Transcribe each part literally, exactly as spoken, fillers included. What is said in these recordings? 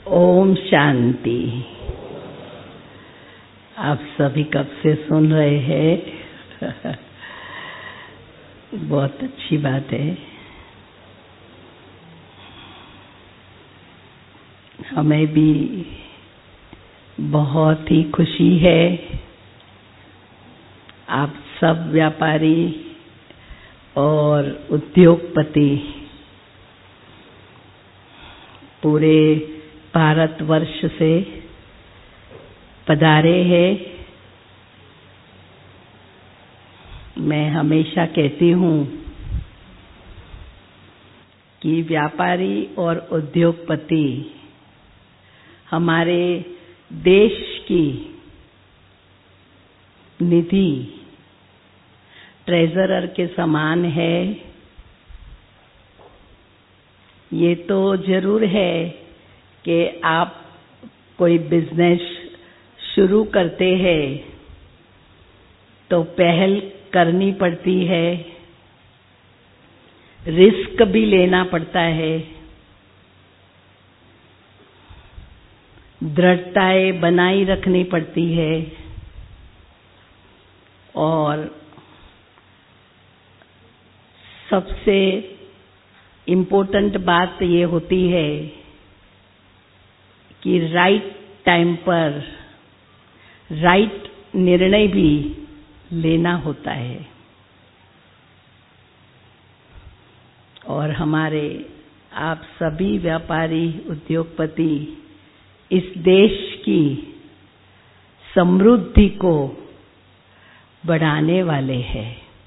ओम शांति। आप सभी कब से सुन रहे हैं? बहुत अच्छी बात है। हमें भी बहुत ही खुशी है। आप सब व्यापारी और उद्योगपति पूरे भारतवर्ष से पधारे हैं। मैं हमेशा कहती हूँ कि व्यापारी और उद्योगपति हमारे देश की निधि ट्रेजरर के समान है। ये तो जरूर है कि आप कोई बिजनेस शुरू करते हैं तो पहल करनी पड़ती है, रिस्क भी लेना पड़ता है, दृढ़ताएं बनाई रखनी पड़ती है और सबसे इम्पोर्टेंट बात ये होती है कि राइट टाइम पर राइट निर्णय भी लेना होता है। और हमारे आप सभी व्यापारी उद्योगपति इस देश की समृद्धि को बढ़ाने वाले हैं।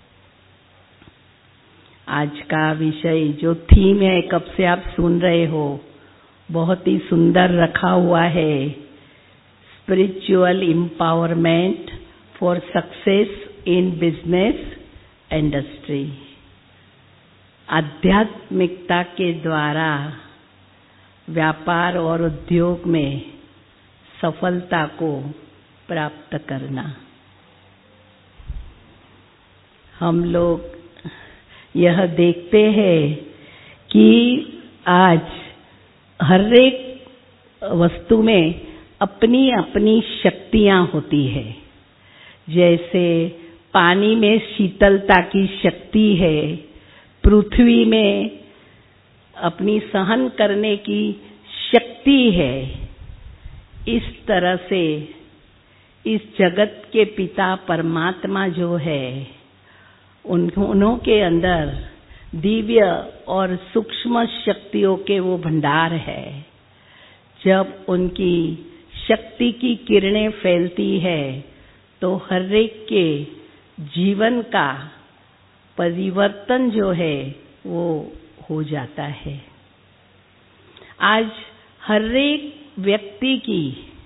आज का विषय जो थीम है, कब से आप सुन रहे हो, बहुत ही सुंदर रखा हुआ है। Spiritual empowerment for success in business industry. आध्यात्मिकता के द्वारा व्यापार और उद्योग में सफलता को प्राप्त करना। हम लोग यह देखते हैं कि आज हर एक वस्तु में अपनी अपनी शक्तियां होती है। जैसे पानी में शीतलता की शक्ति है, पृथ्वी में अपनी सहन करने की शक्ति है। इस तरह से इस जगत के पिता परमात्मा जो है, उन्हों के अंदर दिव्य और सूक्ष्म शक्तियों के वो भंडार है। जब उनकी शक्ति की किरणें फैलती है तो हर एक के जीवन का परिवर्तन जो है वो हो जाता है। आज हर एक व्यक्ति की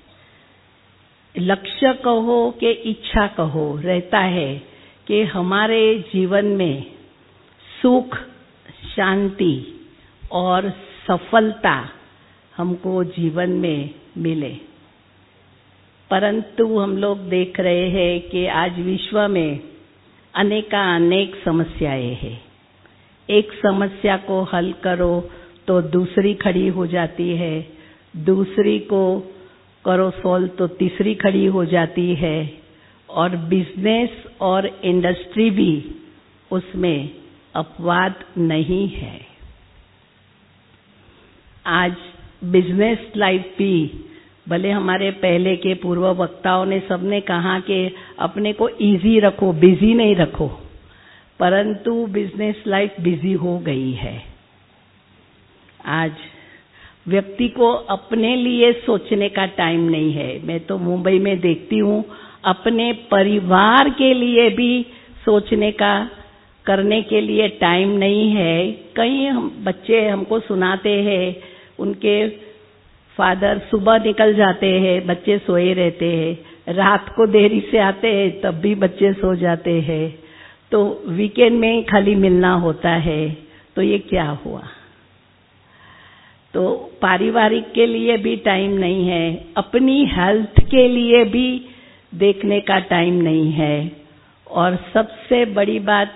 लक्ष्य कहो कि इच्छा कहो रहता है कि हमारे जीवन में सुख, शांति और सफलता हमको जीवन में मिले। परंतु हम लोग देख रहे हैं कि आज विश्व में अनेकानेक समस्याएं हैं। एक समस्या को हल करो तो दूसरी खड़ी हो जाती है, दूसरी को करो सॉल्व तो तीसरी खड़ी हो जाती है, और बिजनेस और इंडस्ट्री भी उसमें अपवाद नहीं है। आज बिजनेस लाइफ भी, भले हमारे पहले के पूर्व वक्ताओं ने सबने कहा कि अपने को इजी रखो, बिजी नहीं रखो, परंतु बिजनेस लाइफ बिजी हो गई है। आज व्यक्ति को अपने लिए सोचने का टाइम नहीं है। मैं तो मुंबई में देखती हूँ, अपने परिवार के लिए भी सोचने का, करने के लिए टाइम नहीं है। कई हम बच्चे हमको सुनाते हैं, उनके फादर सुबह निकल जाते हैं, बच्चे सोए रहते हैं, रात को देरी से आते हैं तब भी बच्चे सो जाते हैं, तो वीकेंड में खाली मिलना होता है। तो ये क्या हुआ? तो पारिवारिक के लिए भी टाइम नहीं है, अपनी हेल्थ के लिए भी देखने का टाइम नहीं है, और सबसे बड़ी बात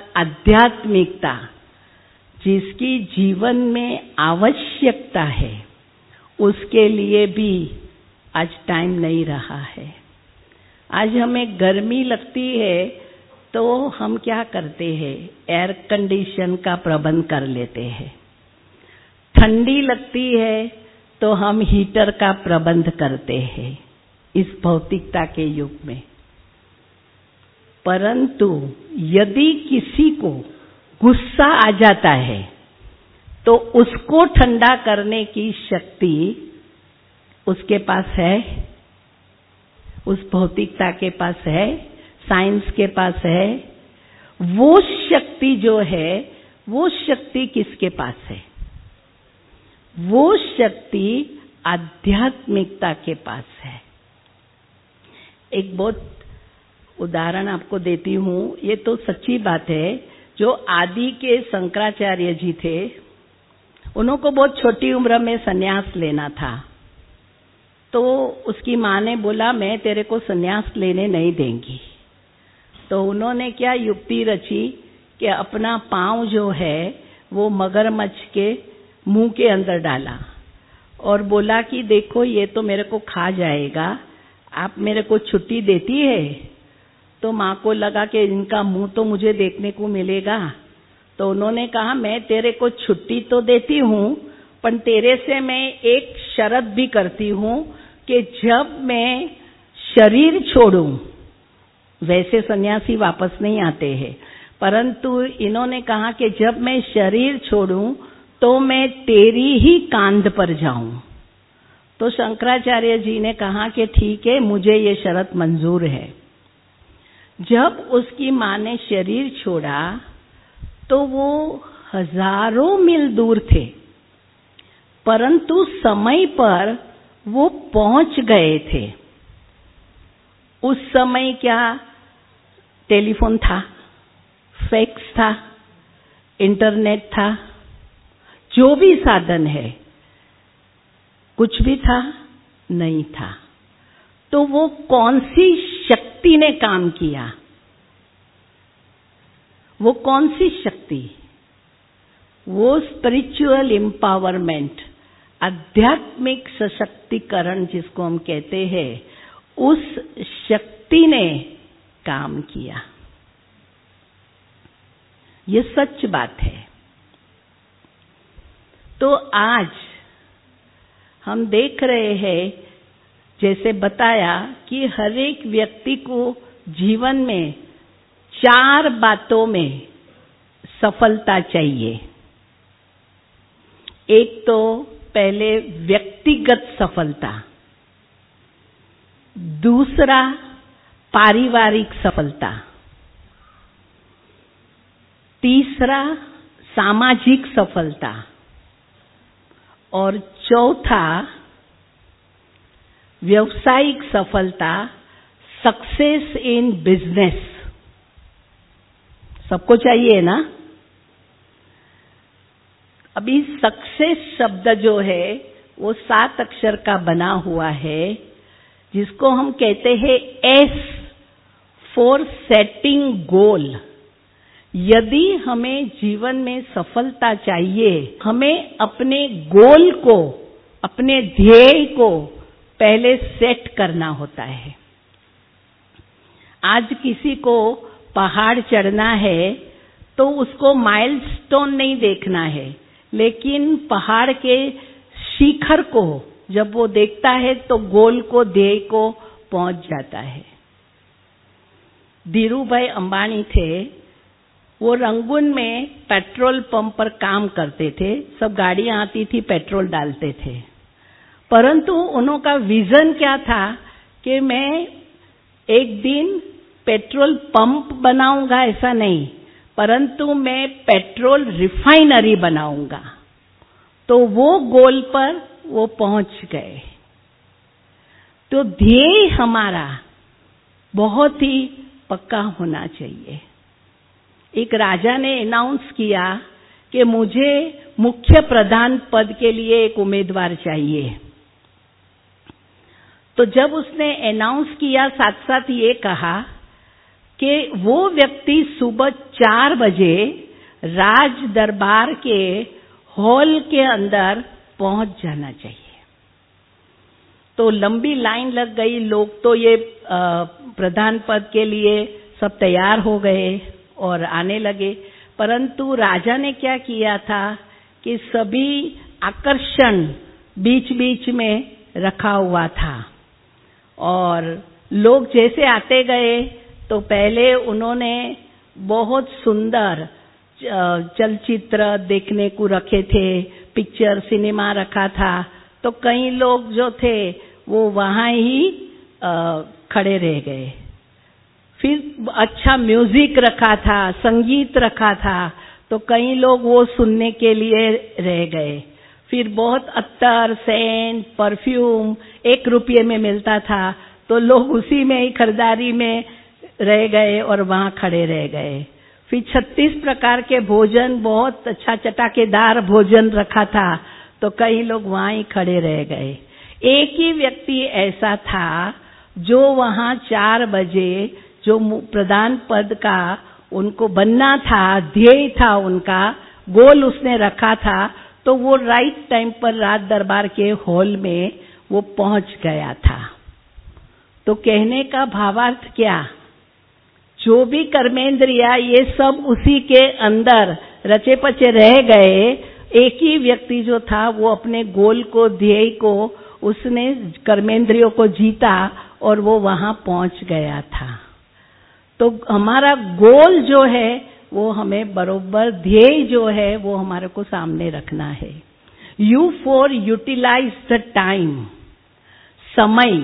आध्यात्मिकता, जिसकी जीवन में आवश्यकता है, उसके लिए भी आज टाइम नहीं रहा है। आज हमें गर्मी लगती है तो हम क्या करते हैं, एयर कंडीशन का प्रबंध कर लेते हैं। ठंडी लगती है तो हम हीटर का प्रबंध करते हैं इस भौतिकता के युग में। परंतु यदि किसी को गुस्सा आ जाता है तो उसको ठंडा करने की शक्ति उसके पास है, उस भौतिकता के पास है, साइंस के पास है। वो शक्ति जो है, वो शक्ति किसके पास है? वो शक्ति आध्यात्मिकता के पास है। एक बहुत उदाहरण आपको देती हूँ, ये तो सच्ची बात है। जो आदि के शंकराचार्य जी थे, उनको बहुत छोटी उम्र में सन्यास लेना था। तो उसकी माँ ने बोला, मैं तेरे को सन्यास लेने नहीं देंगी। तो उन्होंने क्या युक्ति रची कि अपना पाँव जो है वो मगरमच्छ के मुंह के अंदर डाला और बोला कि देखो ये तो मेरे को खा जाएगा, आप मेरे को छुट्टी देती है। तो माँ को लगा कि इनका मुंह तो मुझे देखने को मिलेगा। तो उन्होंने कहा, मैं तेरे को छुट्टी तो देती हूँ, पर तेरे से मैं एक शर्त भी करती हूँ कि जब मैं शरीर छोड़ूं, वैसे सन्यासी वापस नहीं आते हैं, परंतु इन्होंने कहा कि जब मैं शरीर छोड़ूं तो मैं तेरी ही कांध पर जाऊं। तो शंकराचार्य जी ने कहा कि ठीक है, मुझे ये शर्त मंजूर है। जब उसकी माँ ने शरीर छोड़ा तो वो हजारों मील दूर थे, परंतु समय पर वो पहुंच गए थे। उस समय क्या टेलीफोन था, फैक्स था, इंटरनेट था, जो भी साधन है, कुछ भी था नहीं था। तो वो कौन सी शक्ति ने काम किया? वो कौन सी शक्ति? वो स्पिरिचुअल एम्पावरमेंट, आध्यात्मिक सशक्तिकरण जिसको हम कहते हैं, उस शक्ति ने काम किया। ये सच बात है। तो आज हम देख रहे हैं, जैसे बताया कि हर एक व्यक्ति को जीवन में चार बातों में सफलता चाहिए। एक तो पहले व्यक्तिगत सफलता, दूसरा पारिवारिक सफलता, तीसरा सामाजिक सफलता और चौथा व्यावसायिक सफलता, सक्सेस इन बिजनेस। सबको चाहिए ना? अभी सक्सेस शब्द जो है वो सात अक्षर का बना हुआ है, जिसको हम कहते हैं एस फॉर सेटिंग गोल। यदि हमें जीवन में सफलता चाहिए, हमें अपने गोल को, अपने ध्येय को पहले सेट करना होता है। आज किसी को पहाड़ चढ़ना है तो उसको माइलस्टोन नहीं देखना है, लेकिन पहाड़ के शिखर को जब वो देखता है तो गोल को, ध्येय को पहुंच जाता है। धीरूभाई अंबानी थे, वो रंगून में पेट्रोल पंप पर काम करते थे। सब गाड़ियां आती थी, पेट्रोल डालते थे, परंतु उनका विजन क्या था कि मैं एक दिन पेट्रोल पंप बनाऊंगा, ऐसा नहीं, परंतु मैं पेट्रोल रिफाइनरी बनाऊंगा। तो वो गोल पर वो पहुंच गए। तो ध्येय हमारा बहुत ही पक्का होना चाहिए। एक राजा ने अनाउंस किया कि मुझे मुख्य प्रधान पद के लिए एक उम्मीदवार चाहिए। तो जब उसने अनाउंस किया, साथ साथ ये कहा कि वो व्यक्ति सुबह चार बजे राज दरबार के हॉल के अंदर पहुंच जाना चाहिए। तो लंबी लाइन लग गई। लोग तो ये प्रधान पद के लिए सब तैयार हो गए और आने लगे, परंतु राजा ने क्या किया था कि सभी आकर्षण बीच बीच में रखा हुआ था और लोग जैसे आते गए तो पहले उन्होंने बहुत सुंदर चलचित्र देखने को रखे थे, पिक्चर सिनेमा रखा था। तो कई लोग जो थे वो वहां ही खड़े रह गए। फिर अच्छा म्यूजिक रखा था, संगीत रखा था, तो कई लोग वो सुनने के लिए रह गए। फिर बहुत अत्तर, सेंट, परफ्यूम एक रुपये में मिलता था, तो लोग उसी में ही खरीदारी में रह गए और वहां खड़े रह गए। फिर छत्तीस प्रकार के भोजन, बहुत अच्छा चटाकेदार भोजन रखा था, तो कई लोग वहां ही खड़े रह गए। एक ही व्यक्ति ऐसा था जो वहां चार बजे जो प्रधान पद का उनको बनना था, ध्येय था उनका, गोल उसने रखा था, तो वो राइट टाइम पर राज दरबार के हॉल में वो पहुंच गया था। तो कहने का भावार्थ क्या, जो भी कर्मेंद्रिया ये सब उसी के अंदर रचे पचे रह गए। एक ही व्यक्ति जो था वो अपने गोल को, ध्येय को, उसने कर्मेंद्रियों को जीता और वो वहां पहुंच गया था। तो हमारा गोल जो है वो हमें बरोबर, ध्येय जो है वो हमारे को सामने रखना है। U for utilise the time, समय।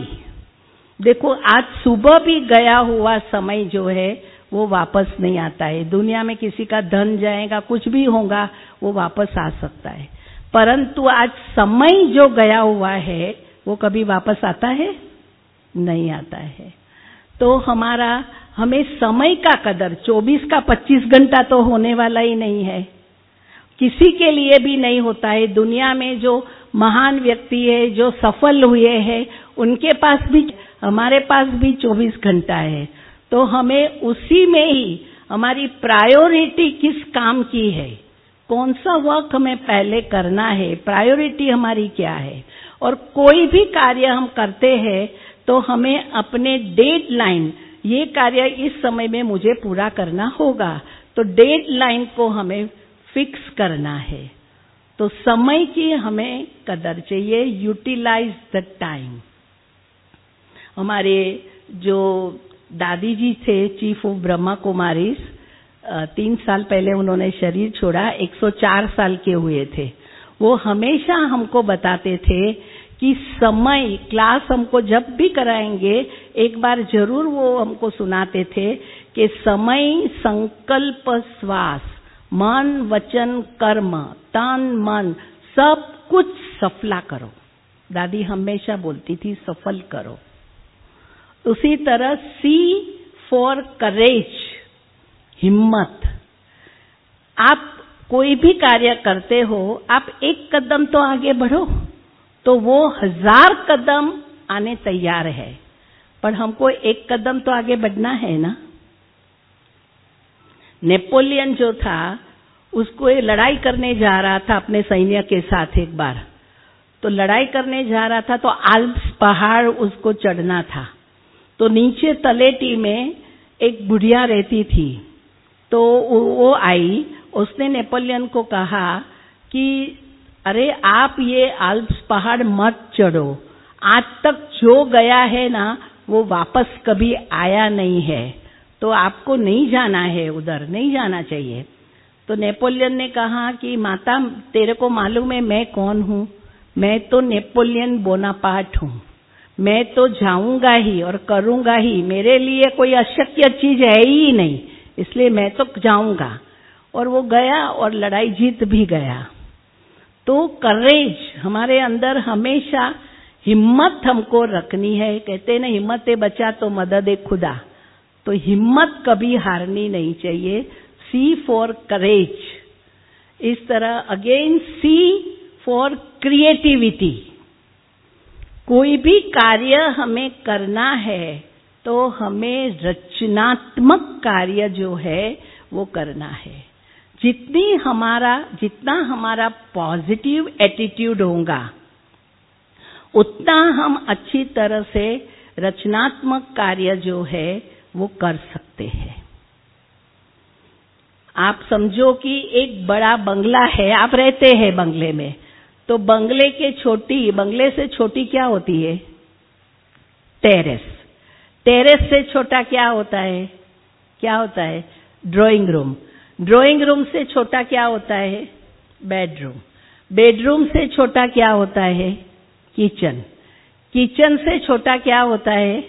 देखो आज सुबह भी गया हुआ समय जो है वो वापस नहीं आता है। दुनिया में किसी का धन जाएगा, कुछ भी होगा, वो वापस आ सकता है, परंतु आज समय जो गया हुआ है वो कभी वापस आता है? नहीं आता है। तो हमारा हमें समय का कदर, चौबीस का पच्चीस घंटा तो होने वाला ही नहीं है, किसी के लिए भी नहीं होता है। दुनिया में जो महान व्यक्ति है, जो सफल हुए हैं, उनके पास भी, हमारे पास भी चौबीस घंटा है। तो हमें उसी में ही हमारी प्रायोरिटी किस काम की है, कौन सा वर्क हमें पहले करना है, प्रायोरिटी हमारी क्या है। और कोई भी कार्य हम करते हैं तो हमें अपने डेडलाइन, ये कार्य इस समय में मुझे पूरा करना होगा, तो डेडलाइन को हमें फिक्स करना है। तो समय की हमें कदर चाहिए, यूटिलाइज द टाइम। हमारे जो दादी जी थे, चीफ ऑफ ब्रह्मा कुमारीज, तीन साल पहले उन्होंने शरीर छोड़ा, एक सौ चार साल के हुए थे। वो हमेशा हमको बताते थे कि समय, क्लास हमको जब भी कराएंगे एक बार जरूर वो हमको सुनाते थे कि समय, संकल्प, श्वास, मन, वचन, कर्म, तन, मन, सब कुछ सफला करो। दादी हमेशा बोलती थी सफल करो। उसी तरह सी फॉर करेज, हिम्मत। आप कोई भी कार्य करते हो, आप एक कदम तो आगे बढ़ो, तो वो हजार कदम आने तैयार है, पर हमको एक कदम तो आगे बढ़ना है ना। नेपोलियन जो था, उसको ये लड़ाई करने जा रहा था अपने सैन्य के साथ एक बार, तो लड़ाई करने जा रहा था तो आल्प्स पहाड़ उसको चढ़ना था। तो नीचे तलेटी में एक बुढ़िया रहती थी, तो वो आई, उसने नेपोलियन को कहा कि अरे आप ये आल्प्स पहाड़ मत चढ़ो, आज तक जो गया है ना वो वापस कभी आया नहीं है, तो आपको नहीं जाना है, उधर नहीं जाना चाहिए। तो नेपोलियन ने कहा कि माता तेरे को मालूम है मैं कौन हूँ, मैं तो नेपोलियन बोनापार्ट हूँ, मैं तो जाऊंगा ही और करूंगा ही, मेरे लिए कोई अशक्य चीज है ही नहीं, इसलिए मैं तो जाऊंगा। और वो गया और लड़ाई जीत भी गया। तो करेज हमारे अंदर हमेशा, हिम्मत हमको रखनी है। कहते हैं ना, हिम्मत ए बचा तो मदद ए खुदा। तो हिम्मत कभी हारनी नहीं चाहिए। C for courage. इस तरह अगेन सी फॉर क्रिएटिविटी। कोई भी कार्य हमें करना है तो हमें रचनात्मक कार्य जो है वो करना है। जितनी हमारा जितना हमारा पॉजिटिव एटीट्यूड होगा, उतना हम अच्छी तरह से रचनात्मक कार्य जो है वो कर सकते हैं। आप समझो कि एक बड़ा बंगला है, आप रहते हैं बंगले में, तो बंगले के छोटी बंगले से छोटी क्या होती है? टेरेस। टेरेस से छोटा क्या होता है? क्या होता है? Drawing room. ड्राइंग रूम से छोटा क्या होता है? बेडरूम। बेडरूम से छोटा क्या होता है? किचन। किचन से छोटा क्या होता है?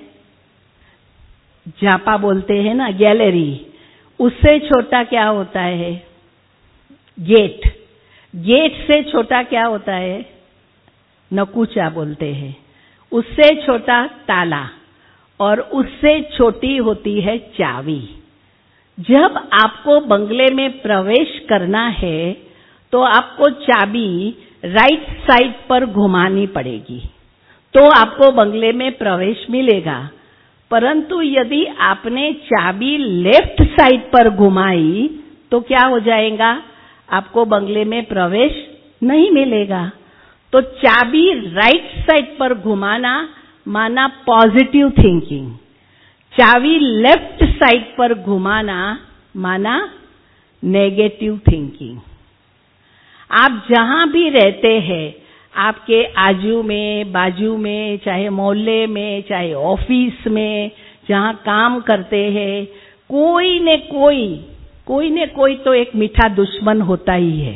झापा बोलते हैं ना, गैलरी। उससे छोटा क्या होता है? गेट। गेट से छोटा क्या होता है? नकुचा बोलते हैं। उससे छोटा ताला, और उससे छोटी होती है चाबी। जब आपको बंगले में प्रवेश करना है तो आपको चाबी राइट साइड पर घुमानी पड़ेगी, तो आपको बंगले में प्रवेश मिलेगा। परंतु यदि आपने चाबी लेफ्ट साइड पर घुमाई तो क्या हो जाएगा? आपको बंगले में प्रवेश नहीं मिलेगा। तो चाबी राइट साइड पर घुमाना माना पॉजिटिव थिंकिंग, चाबी लेफ्ट साइड पर घुमाना माना नेगेटिव थिंकिंग। आप जहां भी रहते हैं, आपके आजू में, बाजू में, चाहे मोहल्ले में, चाहे ऑफिस में, जहां काम करते हैं, कोई न कोई कोई न कोई तो एक मीठा दुश्मन होता ही है।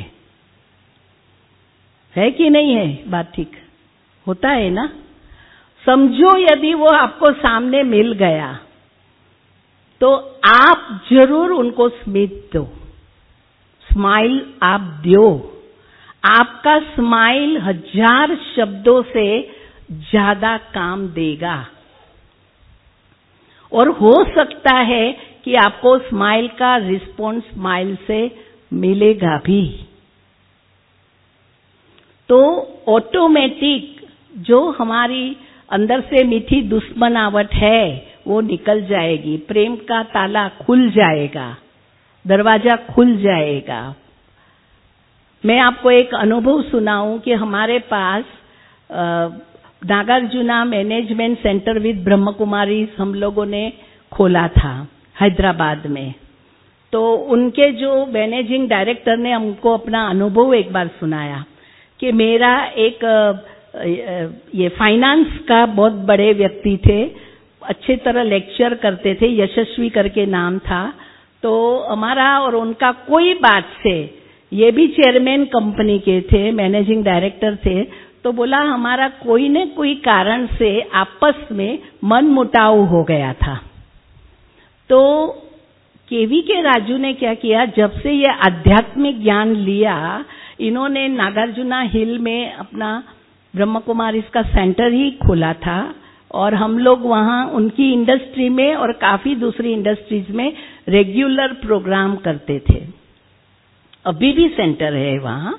है कि नहीं है? बात ठीक होता है ना? समझो यदि वो आपको सामने मिल गया तो आप जरूर उनको स्मित दो, स्माइल आप दो। आपका स्माइल हजार शब्दों से ज्यादा काम देगा, और हो सकता है कि आपको स्माइल का रिस्पॉन्स स्माइल से मिलेगा भी। तो ऑटोमेटिक जो हमारी अंदर से मीठी दुश्मनावट है वो निकल जाएगी, प्रेम का ताला खुल जाएगा, दरवाजा खुल जाएगा। मैं आपको एक अनुभव सुनाऊं कि हमारे पास Nagarjuna management centre with Brahma Kumari हम लोगों ने खोला था हैदराबाद में। तो उनके जो मैनेजिंग डायरेक्टर ने हमको अपना अनुभव एक बार सुनाया कि मेरा एक ये फाइनेंस का बहुत बड़े व्यक्ति थे, अच्छे तरह लेक्चर करते थे, यशस्वी करके नाम था। तो हमारा और उनका कोई बात से, ये भी चेयरमैन कंपनी के थे, मैनेजिंग डायरेक्टर थे, तो बोला हमारा कोई न कोई कारण से आपस में मनमुटाव हो गया था। तो केवी के राजू ने क्या किया, जब से ये आध्यात्मिक ज्ञान लिया, इन्होंने नागार्जुना हिल में अपना ब्रह्म कुमारी का सेंटर ही खोला था, और हम लोग वहाँ उनकी इंडस्ट्री में और काफी दूसरी इंडस्ट्रीज में रेगुलर प्रोग्राम करते थे। अभी भी सेंटर है वहाँ।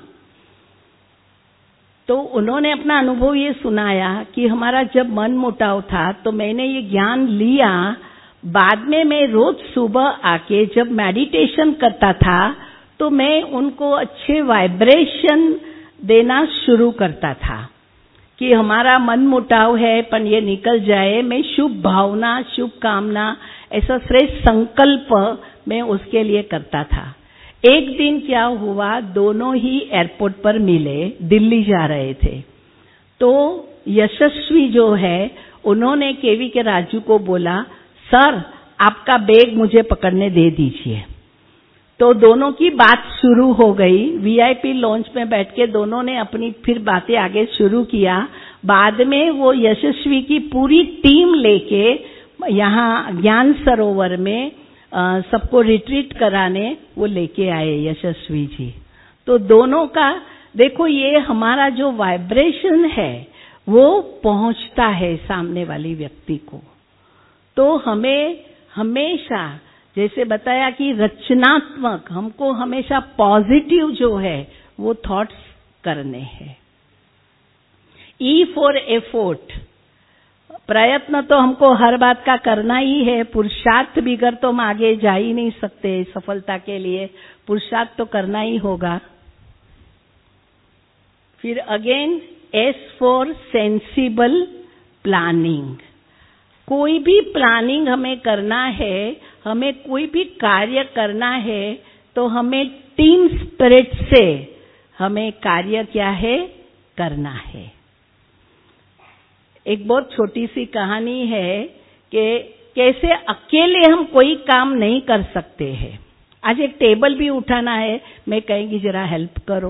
तो उन्होंने अपना अनुभव ये सुनाया कि हमारा जब मन मुटाव था तो मैंने ये ज्ञान लिया, बाद में मैं रोज सुबह आके जब मेडिटेशन करता था तो मैं उनको अच्छे वाइब्रेशन देना शुरू करता था कि हमारा मन मुटाव है पर ये निकल जाए। मैं शुभ भावना, शुभ कामना, ऐसा श्रेष्ठ संकल्प मैं उसके लिए करता था। एक दिन क्या हुआ, दोनों ही एयरपोर्ट पर मिले, दिल्ली जा रहे थे। तो यशस्वी जो है उन्होंने केवी के राजू को बोला, सर आपका बैग मुझे पकड़ने दे दीजिए। तो दोनों की बात शुरू हो गई। वीआईपी लॉन्च में बैठ के दोनों ने अपनी फिर बातें आगे शुरू किया। बाद में वो यशस्वी की पूरी टीम लेके यहाँ ज्ञान सरोवर में सबको रिट्रीट कराने वो लेके आए यशस्वी जी। तो दोनों का देखो, ये हमारा जो वाइब्रेशन है वो पहुंचता है सामने वाली व्यक्ति को। तो हमें हमेशा, जैसे बताया कि रचनात्मक, हमको हमेशा पॉजिटिव जो है वो थॉट्स करने हैं। ई फॉर एफोर्ट, प्रयत्न तो हमको हर बात का करना ही है। पुरुषार्थ बिगर तो हम आगे जा ही नहीं सकते सफलता के लिए, पुरुषार्थ तो करना ही होगा। फिर again S for sensible planning. कोई भी प्लानिंग हमें करना है, हमें कोई भी कार्य करना है, तो हमें टीम स्पिरिट से हमें कार्य क्या है करना है। एक बहुत छोटी सी कहानी है कि कैसे अकेले हम कोई काम नहीं कर सकते हैं। आज एक टेबल भी उठाना है, मैं कहेंगी जरा हेल्प करो,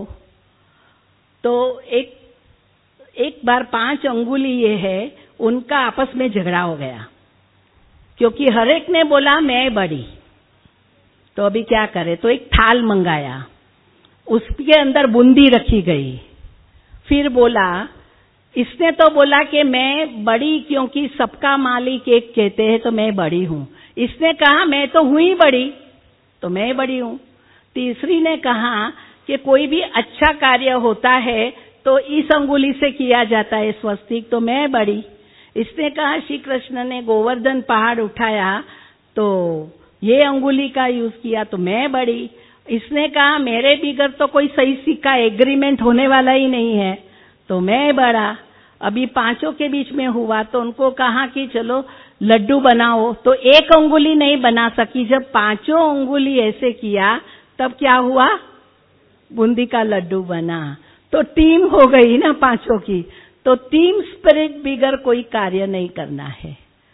तो एक एक बार पांच अंगुली ये है, उनका आपस में झगड़ा हो गया, क्योंकि हर एक ने बोला मैं बड़ी। तो अभी क्या करे, तो एक थाल मंगाया, उसके अंदर बूंदी रखी गई। फिर बोला, इसने तो बोला कि मैं बड़ी क्योंकि सबका मालिक एक कहते हैं तो मैं बड़ी हूं। इसने कहा मैं तो हुई बड़ी, तो मैं बड़ी हूं। तीसरी ने कहा कि कोई भी अच्छा कार्य होता है तो इस अंगुली से किया जाता है स्वस्तिक, तो मैं बड़ी। इसने कहा श्री कृष्ण ने गोवर्धन पहाड़ उठाया तो ये अंगुली का यूज किया, तो मैं बड़ी। इसने कहा मेरे बिगर तो कोई सही सिक्का एग्रीमेंट होने वाला ही नहीं है, तो मैं बड़ा। अभी पांचों के बीच में हुआ तो उनको कहा कि चलो लड्डू बनाओ, तो एक अंगुली नहीं बना सकी। जब पांचों अंगुली ऐसे किया तब क्या हुआ, बूंदी का लड्डू बना। तो टीम हो गई ना पांचों की। तो टीम स्पिरिट बिगर कोई कार्य नहीं करना है।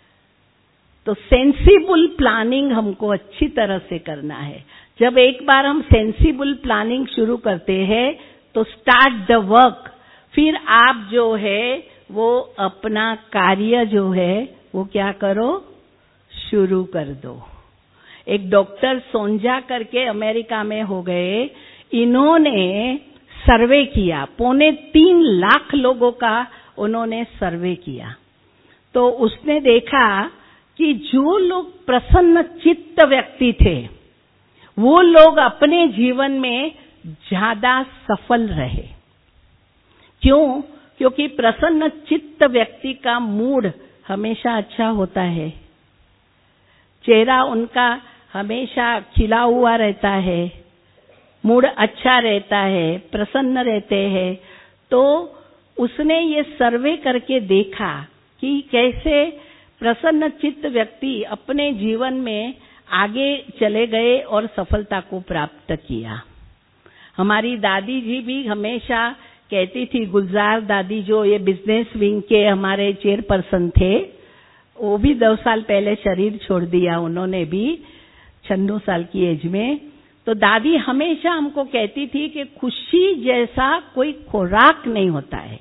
तो सेंसिबल प्लानिंग हमको अच्छी तरह से करना है। जब एक बार हम सेंसिबल प्लानिंग शुरू करते हैं तो स्टार्ट द वर्क। फिर आप जो है वो अपना कार्य जो है वो क्या करो, शुरू कर दो। एक डॉक्टर सोंजा करके अमेरिका में हो गए, इन्होंने सर्वे किया, पौने तीन लाख लोगों का उन्होंने सर्वे किया। तो उसने देखा कि जो लोग प्रसन्न चित्त व्यक्ति थे वो लोग अपने जीवन में ज्यादा सफल रहे। क्यों? क्योंकि प्रसन्न चित्त व्यक्ति का मूड हमेशा अच्छा होता है, चेहरा उनका हमेशा खिला हुआ रहता है, मूड अच्छा रहता है, प्रसन्न रहते हैं। तो उसने ये सर्वे करके देखा कि कैसे प्रसन्न चित्त व्यक्ति अपने जीवन में आगे चले गए और सफलता को प्राप्त किया। हमारी दादी जी भी हमेशा कहती थी, गुलजार दादी जो ये बिजनेस विंग के हमारे चेयरपर्सन थे, वो भी दो साल पहले शरीर छोड़ दिया उन्होंने भी, छन्नू साल की एज में। तो दादी हमेशा हमको कहती थी कि खुशी जैसा कोई खुराक नहीं होता है,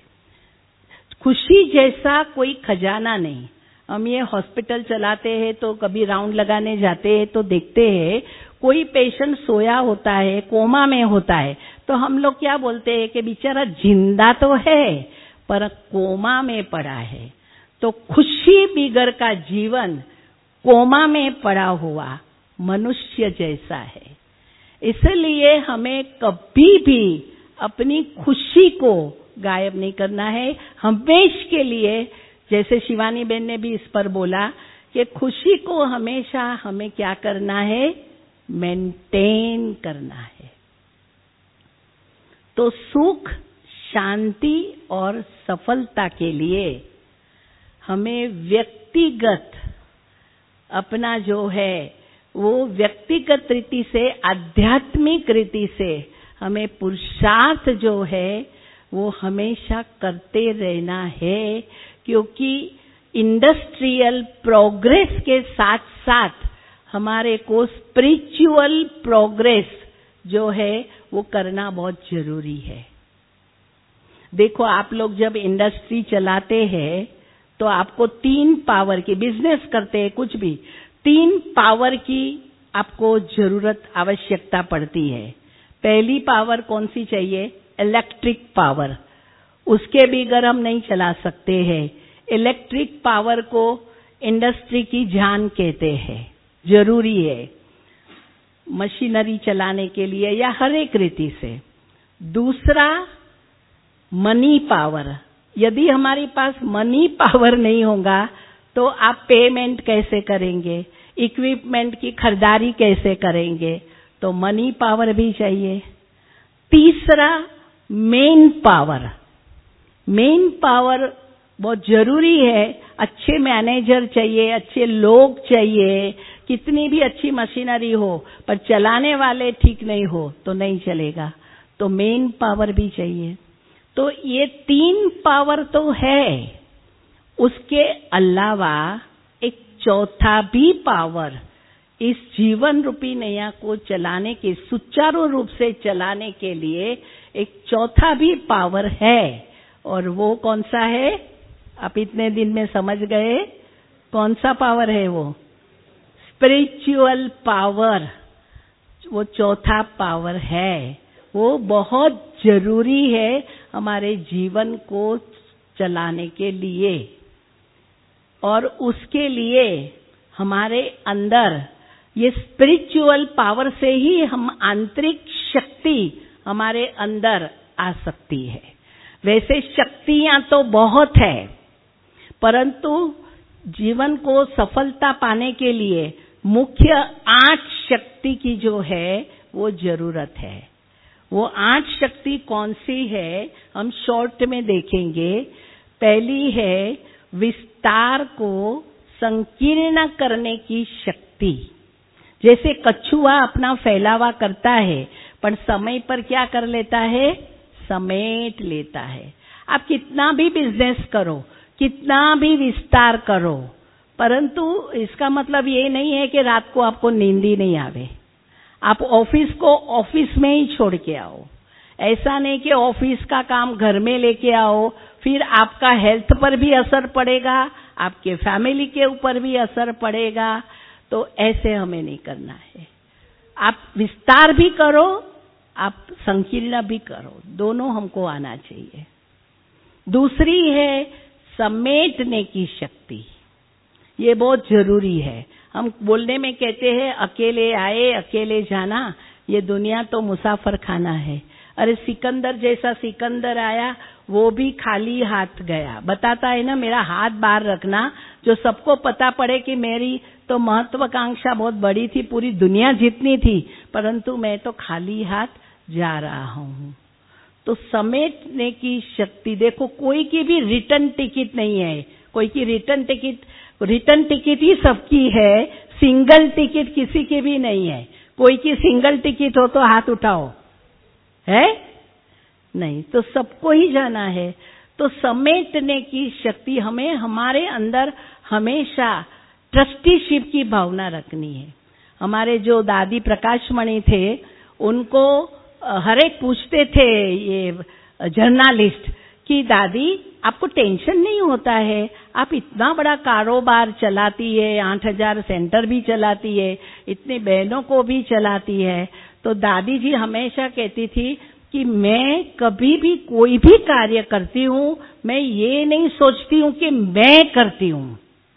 खुशी जैसा कोई खजाना नहीं। हम ये हॉस्पिटल चलाते हैं तो कभी राउंड लगाने जाते हैं तो देखते हैं कोई पेशेंट सोया होता है, कोमा में होता है, तो हम लोग क्या बोलते हैं कि बेचारा जिंदा तो है पर कोमा में पड़ा है। तो खुशी बिगर का जीवन कोमा में पड़ा हुआ मनुष्य जैसा है। इसलिए हमें कभी भी अपनी खुशी को गायब नहीं करना है। हमेशा के लिए, जैसे शिवानी बेन ने भी इस पर बोला कि खुशी को हमेशा हमें क्या करना है, मेंटेन करना है। तो सुख, शांति और सफलता के लिए हमें व्यक्तिगत अपना जो है वो व्यक्तिगत रीति से, आध्यात्मिक रीति से हमें पुरुषार्थ जो है वो हमेशा करते रहना है। क्योंकि इंडस्ट्रियल प्रोग्रेस के साथ साथ हमारे को स्पिरिचुअल प्रोग्रेस जो है वो करना बहुत जरूरी है। देखो, आप लोग जब इंडस्ट्री चलाते हैं तो आपको तीन पावर की, बिजनेस करते हैं कुछ भी, तीन पावर की आपको जरूरत, आवश्यकता पड़ती है। पहली पावर कौन सी चाहिए? Electric power. उसके बगैर हम नहीं चला सकते हैं। इलेक्ट्रिक पावर को इंडस्ट्री की जान कहते हैं, जरूरी है मशीनरी चलाने के लिए या हर एक रीति से। दूसरा, मनी पावर। यदि हमारे पास मनी पावर नहीं होगा तो आप पेमेंट कैसे करेंगे, इक्विपमेंट की खरीदारी कैसे करेंगे? तो मनी पावर भी चाहिए। तीसरा, मेन पावर। मेन पावर बहुत जरूरी है। अच्छे मैनेजर चाहिए, अच्छे लोग चाहिए, कितनी भी अच्छी मशीनरी हो, पर चलाने वाले ठीक नहीं हो तो नहीं चलेगा। तो मेन पावर भी चाहिए। तो ये तीन पावर तो है, उसके अलावा एक चौथा भी पावर इस जीवन रूपी नैया को चलाने के, सुचारू रूप से चलाने के लिए एक चौथा भी पावर है। और वो कौन सा है? आप इतने दिन में समझ गए कौन सा पावर है वो? Spiritual power. वो चौथा पावर है, वो बहुत जरूरी है हमारे जीवन को चलाने के लिए। और उसके लिए हमारे अंदर ये स्पिरिचुअल पावर से ही हम आंतरिक शक्ति हमारे अंदर आ सकती है। वैसे शक्तियां तो बहुत है, परंतु जीवन को सफलता पाने के लिए मुख्य आठ शक्ति की जो है वो जरूरत है। वो आठ शक्ति कौन सी है हम शॉर्ट में देखेंगे। पहली है विस्तार को संकीर्ण करने की शक्ति। जैसे कछुआ अपना फैलावा करता है, पर समय पर क्या कर लेता है? समेट लेता है। आप कितना भी बिजनेस करो, कितना भी विस्तार करो, परंतु इसका मतलब ये नहीं है कि रात को आपको नींद ही नहीं आवे। आप ऑफिस को ऑफिस में ही छोड़ के आओ। ऐसा नहीं कि ऑफिस का काम घर में लेके आओ, फिर आपका हेल्थ पर भी असर पड़ेगा, आपके फैमिली के ऊपर भी असर पड़ेगा। तो ऐसे हमें नहीं करना है। आप विस्तार भी करो, आप संकीर्ण भी करो, दोनों हमको आना चाहिए। दूसरी है समेटने की शक्ति। ये बहुत जरूरी है। हम बोलने में कहते हैं अकेले आए अकेले जाना, ये दुनिया तो मुसाफर खाना है। अरे सिकंदर जैसा सिकंदर आया, वो भी खाली हाथ गया। बताता है ना, मेरा हाथ बाहर रखना, जो सबको पता पड़े कि मेरी तो महत्वाकांक्षा बहुत बड़ी थी, पूरी दुनिया जितनी थी, परंतु मैं तो खाली हाथ जा रहा हूं। तो समेटने की शक्ति देखो, कोई की भी रिटर्न टिकट नहीं है। कोई की रिटर्न टिकट रिटर्न टिकट ही सबकी है, सिंगल टिकट किसी की भी नहीं है। कोई की सिंगल टिकट हो तो हाथ उठाओ, है नहीं, तो सबको ही जाना है। तो समेटने की शक्ति हमें हमारे अंदर हमेशा ट्रस्टीशिप की भावना रखनी है। हमारे जो दादी प्रकाशमणि थे, उनको हर एक पूछते थे ये जर्नलिस्ट कि दादी आपको टेंशन नहीं होता है, आप इतना बड़ा कारोबार चलाती है, आठ हजार सेंटर भी चलाती है, इतनी बहनों को भी चलाती है। तो दादी जी हमेशा कहती थी कि मैं कभी भी कोई भी कार्य करती हूँ, मैं ये नहीं सोचती हूँ कि मैं करती हूँ।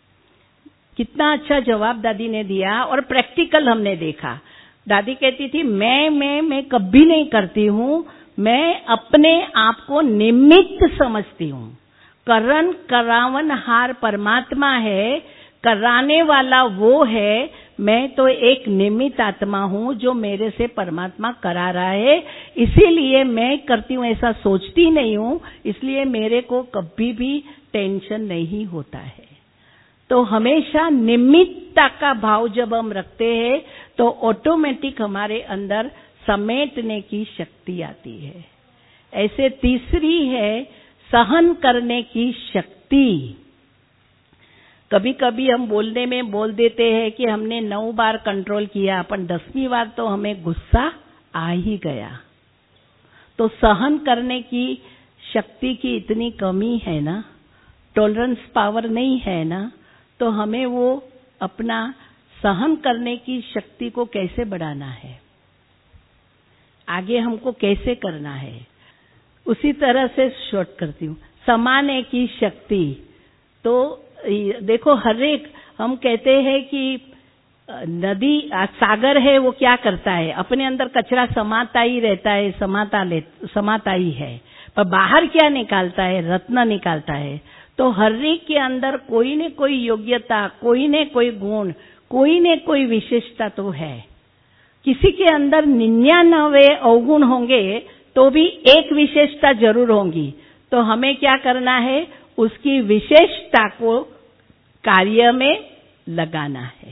कितना अच्छा जवाब दादी ने दिया, और प्रैक्टिकल हमने देखा। दादी कहती थी मैं मैं मैं कभी नहीं करती हूँ, मैं अपने आप को निमित्त समझती हूँ। करण करावन हार परमात्मा है, कराने वाला वो है, मैं तो एक निमित्त आत्मा हूँ जो मेरे से परमात्मा करा रहा है, इसीलिए मैं करती हूँ, ऐसा सोचती नहीं हूँ, इसलिए मेरे को कभी भी टेंशन नहीं होता है। तो हमेशा निमित्तता का भाव जब हम रखते हैं तो ऑटोमेटिक हमारे अंदर समेटने की शक्ति आती है। ऐसे तीसरी है सहन करने की शक्ति। कभी कभी हम बोलने में बोल देते हैं कि हमने नौ बार कंट्रोल किया, अपन दसवीं बार तो हमें गुस्सा आ ही गया। तो सहन करने की शक्ति की इतनी कमी है ना, टॉलरेंस पावर नहीं है ना, तो हमें वो अपना सहन करने की शक्ति को कैसे बढ़ाना है, आगे हमको कैसे करना है, उसी तरह से शॉर्ट करती हूँ। समाने की शक्ति, तो देखो हर एक, हम कहते हैं कि नदी सागर है, वो क्या करता है, अपने अंदर कचरा समाता ही रहता है, समाता ले समाता ही है, पर बाहर क्या निकालता है, रत्न निकालता है। तो हर एक के अंदर कोई न कोई योग्यता, कोई न कोई गुण, कोई न कोई विशेषता तो है। किसी के अंदर निन्यानवे अवगुण होंगे तो भी एक विशेषता जरूर होंगी। तो हमें क्या करना है, उसकी विशेषता को कार्य में लगाना है।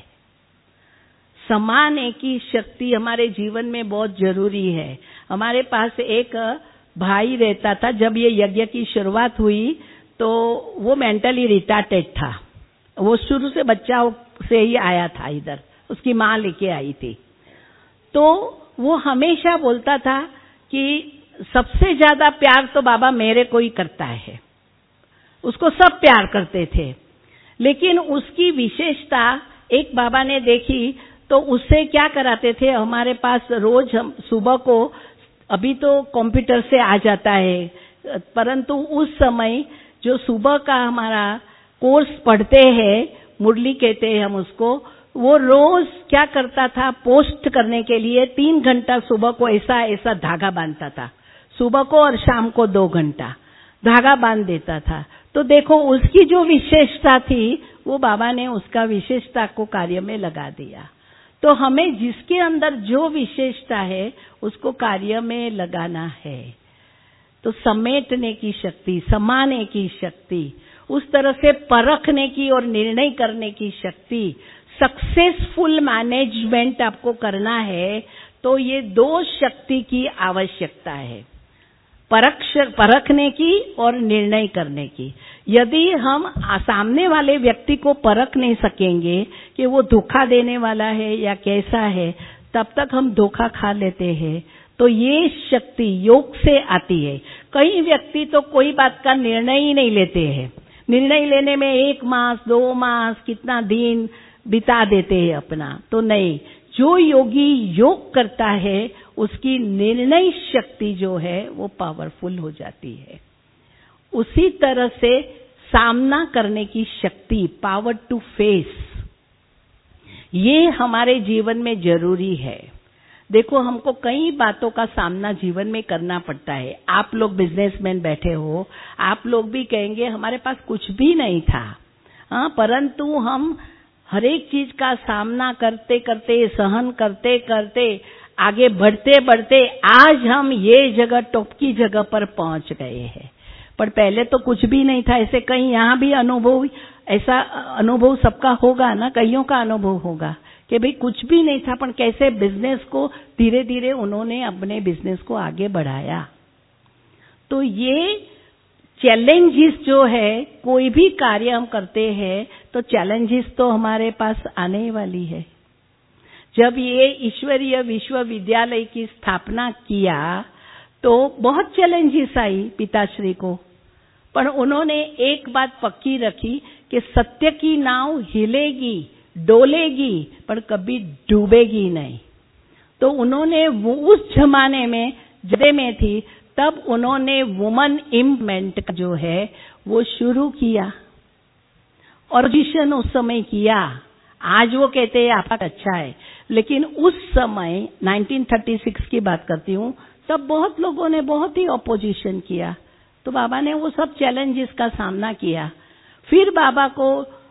समाने की शक्ति हमारे जीवन में बहुत जरूरी है। हमारे पास एक भाई रहता था, जब ये यज्ञ की शुरुआत हुई तो वो मेंटली रिटार्टेड था। वो शुरू से बच्चा से ही आया था इधर, उसकी माँ लेके आई थी। तो वो हमेशा बोलता था कि सबसे ज्यादा प्यार तो बाबा मेरे को ही करता है। उसको सब प्यार करते थे, लेकिन उसकी विशेषता एक बाबा ने देखी तो उससे क्या कराते थे, हमारे पास रोज हम सुबह को, अभी तो कंप्यूटर से आ जाता है, परंतु उस समय जो सुबह का हमारा कोर्स पढ़ते हैं, मुरली कहते हैं हम उसको, वो रोज क्या करता था, पोस्ट करने के लिए तीन घंटा सुबह को ऐसा ऐसा धागा बांधता था, सुबह को और शाम को दो घंटा धागा बांध देता था। तो देखो उसकी जो विशेषता थी, वो बाबा ने उसका विशेषता को कार्य में लगा दिया। तो हमें जिसके अंदर जो विशेषता है उसको कार्य में लगाना है। तो समेटने की शक्ति, समाने की शक्ति, उस तरह से परखने की और निर्णय करने की शक्ति, सक्सेसफुल मैनेजमेंट आपको करना है, तो ये दो शक्ति की आवश्यकता है, परख परखने की और निर्णय करने की। यदि हम सामने वाले व्यक्ति को परख नहीं सकेंगे कि वो धोखा देने वाला है या कैसा है, तब तक हम धोखा खा लेते हैं। तो ये शक्ति योग से आती है। कई व्यक्ति तो कोई बात का निर्णय ही नहीं लेते हैं, निर्णय लेने में एक मास दो मास कितना दिन बिता देते हैं अपना। तो नहीं, जो योगी योग करता है उसकी निर्णय शक्ति जो है वो पावरफुल हो जाती है। उसी तरह से सामना करने की शक्ति, पावर टू फेस, ये हमारे जीवन में जरूरी है। देखो हमको कई बातों का सामना जीवन में करना पड़ता है। आप लोग बिजनेसमैन बैठे हो, आप लोग भी कहेंगे हमारे पास कुछ भी नहीं था, हाँ, परंतु हम हर एक चीज का सामना करते करते, सहन करते करते, आगे बढ़ते बढ़ते आज हम ये जगह, टॉप की जगह पर पहुंच गए हैं। पर पहले तो कुछ भी नहीं था। ऐसे कहीं यहाँ भी अनुभव, ऐसा अनुभव सबका होगा ना, कईयों का अनुभव होगा कि भाई कुछ भी नहीं था, पर कैसे बिजनेस को धीरे धीरे उन्होंने अपने बिजनेस को आगे बढ़ाया। तो ये चैलेंजेस जो है, कोई भी कार्य हम करते हैं तो चैलेंजेस तो हमारे पास आने वाली है। जब ये ईश्वरीय विश्वविद्यालय की स्थापना किया तो बहुत चैलेंजेस आई पिताश्री को, पर उन्होंने एक बात पक्की रखी कि सत्य की नाव हिलेगी, डोलेगी, पर कभी डूबेगी नहीं। तो उन्होंने वो उस जमाने में जदे में थी, तब उन्होंने वुमन एम्पावरमेंट जो है वो शुरू किया, ऑर्गेनाइजेशन उस समय किया। आज वो कहते हैं आपका अच्छा है, लेकिन उस समय नाइनटीन थर्टी सिक्स की बात करती हूँ, तब बहुत लोगों ने बहुत ही ऑपोजिशन किया। तो बाबा ने वो सब चैलेंजेस का सामना किया। फिर बाबा को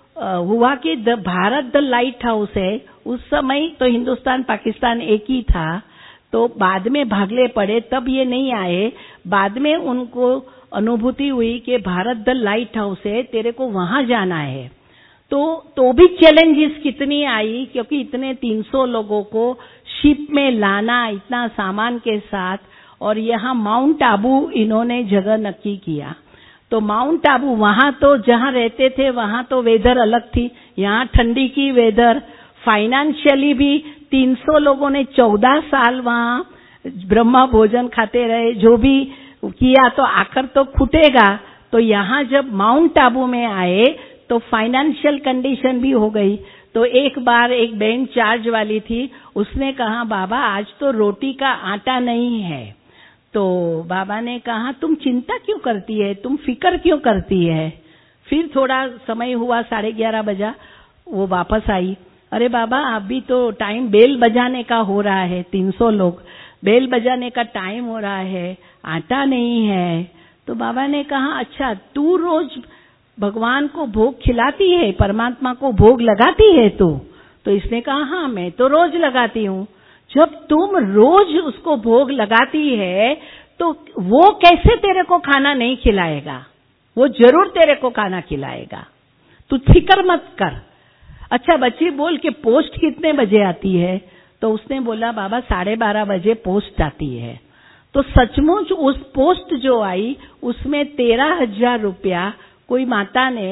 हुआ कि the Bharat the lighthouse है। उस समय तो हिंदुस्तान पाकिस्तान एक ही था, तो बाद में भागले पड़े, तब ये नहीं आए। बाद में उनको अनुभूति हुई कि भारत द लाइट हाउस है, तेरे को वहां जाना है। तो तो भी चैलेंजेस कितनी आई, क्योंकि इतने तीन सौ लोगों को शिप में लाना, इतना सामान के साथ, और यहाँ माउंट आबू इन्होंने जगह नक्की किया। तो माउंट आबू, वहां तो जहां रहते थे वहां तो वेदर अलग थी, यहाँ ठंडी की वेदर, फाइनेंशियली भी तीन सौ लोगों ने चौदह साल वहां ब्रह्मा भोजन खाते रहे, जो भी किया तो आखिर तो खुटेगा। तो यहाँ जब माउंट आबू में आए तो फाइनेंशियल कंडीशन भी हो गई। तो एक बार एक बहन चार्ज वाली थी, उसने कहा बाबा आज तो रोटी का आटा नहीं है। तो बाबा ने कहा तुम चिंता क्यों करती है, तुम फिक्र क्यों करती है। फिर थोड़ा समय हुआ, साढ़े ग्यारह बजा, वो वापस आई। अरे बाबा अभी तो टाइम बेल बजाने का हो रहा है, तीन सौ लोग, बेल बजाने का टाइम हो रहा है, आटा नहीं है। तो बाबा ने कहा अच्छा तू रोज भगवान को भोग खिलाती है, परमात्मा को भोग लगाती है तू? तो इसने कहा हाँ मैं तो रोज लगाती हूँ। जब तुम रोज उसको भोग लगाती है तो तो वो कैसे तेरे को खाना नहीं खिलाएगा? वो जरूर तेरे को खाना खिलाएगा, तू फिक्र मत कर। अच्छा बच्ची बोल के पोस्ट कितने बजे आती है? तो उसने बोला बाबा साढ़े बारह बजे पोस्ट आती है। तो सचमुच उस पोस्ट जो आई उसमें तेरह हजार रुपया कोई माता ने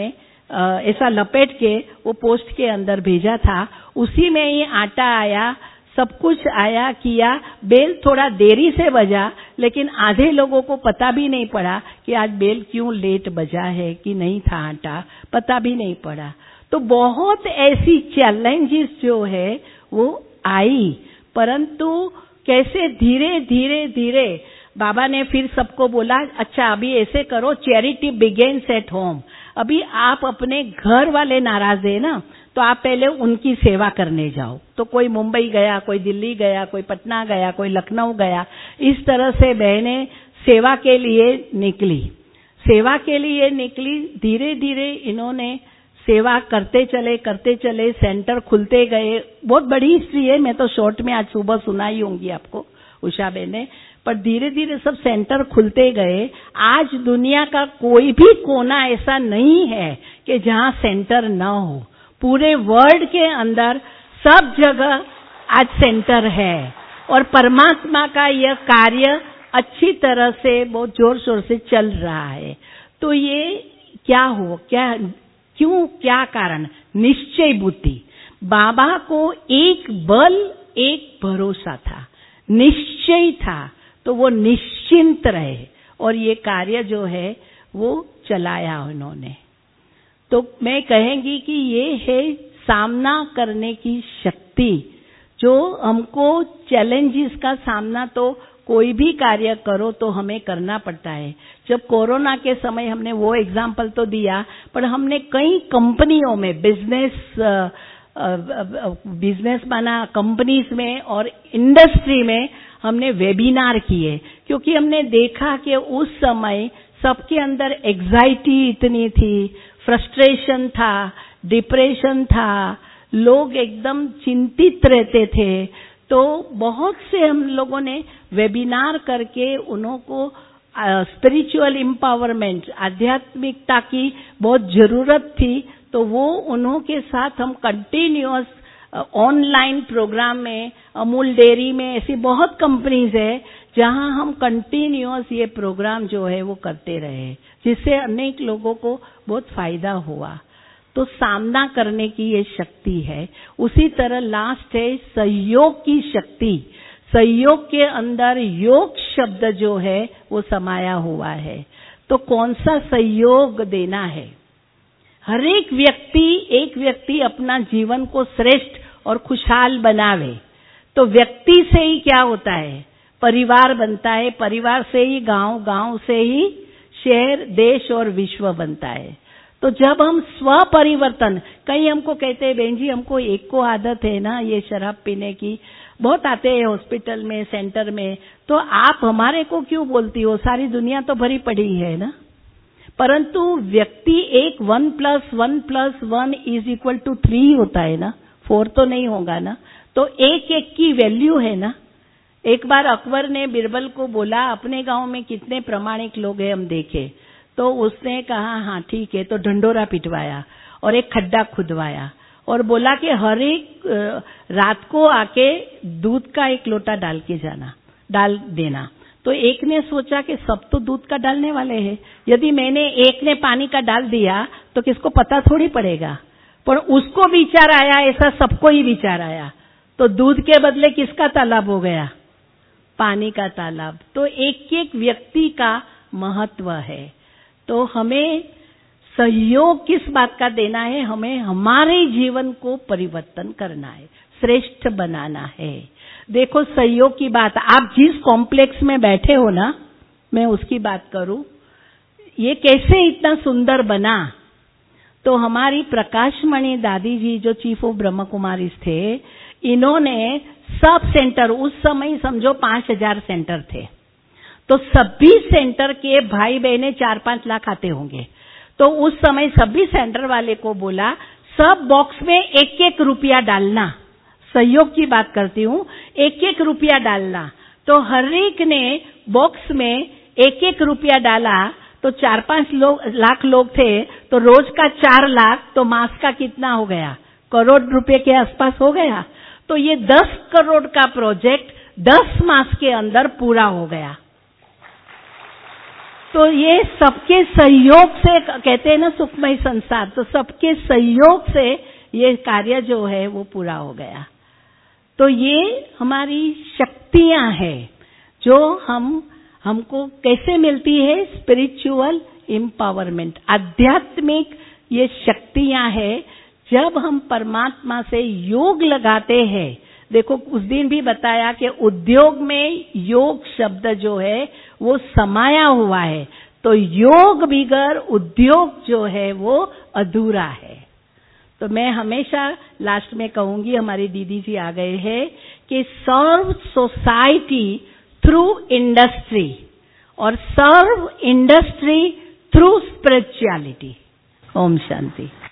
ऐसा लपेट के वो पोस्ट के अंदर भेजा था। उसी में ही आटा आया, सब कुछ आया किया। बेल थोड़ा देरी से बजा, लेकिन आधे लोगों को पता भी नहीं पड़ा कि आज बेल क्यों लेट बजा है, कि नहीं था आटा, पता भी नहीं पड़ा। तो बहुत ऐसी चैलेंजेस जो है वो आई, परंतु कैसे धीरे धीरे धीरे बाबा ने फिर सबको बोला अच्छा अभी ऐसे करो, चैरिटी बिगिंस एट होम। अभी आप अपने घर वाले नाराज है ना, तो आप पहले उनकी सेवा करने जाओ। तो कोई मुंबई गया, कोई दिल्ली गया, कोई पटना गया, कोई लखनऊ गया। इस तरह से बहनें सेवा के लिए निकली, सेवा के लिए निकली। धीरे धीरे इन्होंने सेवा करते चले करते चले, सेंटर खुलते गए। बहुत बड़ी हिस्ट्री है, मैं तो शॉर्ट में आज सुबह सुनाई होंगी आपको उषा बहने, पर धीरे धीरे सब सेंटर खुलते गए। आज दुनिया का कोई भी कोना ऐसा नहीं है कि जहां सेंटर न हो। पूरे वर्ल्ड के अंदर सब जगह आज सेंटर है, और परमात्मा का यह कार्य अच्छी तरह से बहुत जोर शोर से चल रहा है। तो ये क्या हो, क्या क्यों, क्या कारण? निश्चय बुद्धि। बाबा को एक बल, एक भरोसा था, निश्चय था, तो वो निश्चिंत रहे और ये कार्य जो है वो चलाया उन्होंने। तो मैं कहेंगी कि ये है सामना करने की शक्ति, जो हमको चैलेंजेस का सामना तो कोई भी कार्य करो तो हमें करना पड़ता है। जब कोरोना के समय हमने वो एग्जाम्पल तो दिया, पर हमने कई कंपनियों में बिजनेस बिजनेस माना कंपनीज में और इंडस्ट्री में हमने वेबिनार किए, क्योंकि हमने देखा कि उस समय सबके अंदर एंजाइटी इतनी थी, फ्रस्ट्रेशन था, डिप्रेशन था, लोग एकदम चिंतित रहते थे। तो बहुत से हम लोगों ने वेबिनार करके उन्हों को स्पिरिचुअल एम्पावरमेंट, आध्यात्मिकता की बहुत जरूरत थी, तो वो उन्हों के साथ हम कंटिन्यूअस ऑनलाइन प्रोग्राम में, अमूल डेयरी में, ऐसी बहुत कंपनीज है जहां हम कंटिन्यूअस ये प्रोग्राम जो है वो करते रहे, जिससे अनेक लोगों को बहुत फायदा हुआ। तो सामना करने की ये शक्ति है। उसी तरह लास्ट है सहयोग की शक्ति। सहयोग के अंदर योग शब्द जो है वो समाया हुआ है। तो कौन सा सहयोग देना है? हर एक व्यक्ति एक व्यक्ति अपना जीवन को श्रेष्ठ और खुशहाल बनावे, तो व्यक्ति से ही क्या होता है? परिवार बनता है, परिवार से ही गांव, गांव से ही शहर, देश और विश्व बनता है। तो जब हम स्व परिवर्तन, कई हमको कहते हैं बहन जी हमको एक को आदत है ना ये शराब पीने की, बहुत आते हैं हॉस्पिटल में, सेंटर में, तो आप हमारे को क्यों बोलती हो? सारी दुनिया तो भरी पड़ी है ना। परंतु व्यक्ति एक one plus one plus one is equal to three होता है ना, फोर तो नहीं होगा ना। तो एक एक की वैल्यू है ना। एक बार अकबर ने बिरबल को बोला अपने गांव में कितने प्रामाणिक लोग हैं हम देखे, तो उसने कहा हाँ ठीक है। तो ढंडोरा पिटवाया और एक खड्डा खुदवाया और बोला कि हर एक रात को आके दूध का एक लोटा डाल के जाना, डाल देना। तो एक ने सोचा कि सब तो दूध का डालने वाले हैं, यदि मैंने एक ने पानी का डाल दिया तो किसको पता थोड़ी पड़ेगा। पर उसको विचार आया, ऐसा सबको ही विचार आया, तो दूध के बदले किसका तालाब हो गया? पानी का तालाब। तो एक एक व्यक्ति का महत्व है। तो हमें सहयोग किस बात का देना है? हमें हमारे जीवन को परिवर्तन करना है, श्रेष्ठ बनाना है। देखो सहयोग की बात, आप जिस कॉम्प्लेक्स में बैठे हो ना, मैं उसकी बात करूं, ये कैसे इतना सुंदर बना? तो हमारी प्रकाशमणि दादी जी जो चीफ ऑफ ब्रह्म कुमारीज थे, इन्होंने सब सेंटर, उस समय समझो पांच हजार सेंटर थे, तो सभी सेंटर के भाई बहने चार पांच लाख आते होंगे। तो उस समय सभी सेंटर वाले को बोला सब बॉक्स में एक एक रुपया डालना, सहयोग की बात करती हूँ, एक एक रुपया डालना। तो हर एक ने बॉक्स में एक एक रुपया डाला, तो चार पांच लोग लाख लोग थे, तो रोज का चार लाख, तो मास का कितना हो गया? करोड़ रुपए के आसपास हो गया। तो ये दस करोड़ का प्रोजेक्ट दस मास के अंदर पूरा हो गया। तो ये सबके सहयोग से, कहते हैं ना सुखमय संसार, तो सबके सहयोग से ये कार्य जो है वो पूरा हो गया। तो ये हमारी शक्तियां हैं जो हम हमको कैसे मिलती है? स्पिरिचुअल एम्पावरमेंट, आध्यात्मिक ये शक्तियां हैं। जब हम परमात्मा से योग लगाते हैं, देखो उस दिन भी बताया कि उद्योग में योग शब्द जो है वो समाया हुआ है, तो योग बिगर उद्योग जो है वो अधूरा है। तो मैं हमेशा लास्ट में कहूंगी, हमारी दीदी जी आ गए हैं, कि सर्व सोसाइटी थ्रू इंडस्ट्री और सर्व इंडस्ट्री थ्रू स्पिरिचुअलिटी। ओम शांति।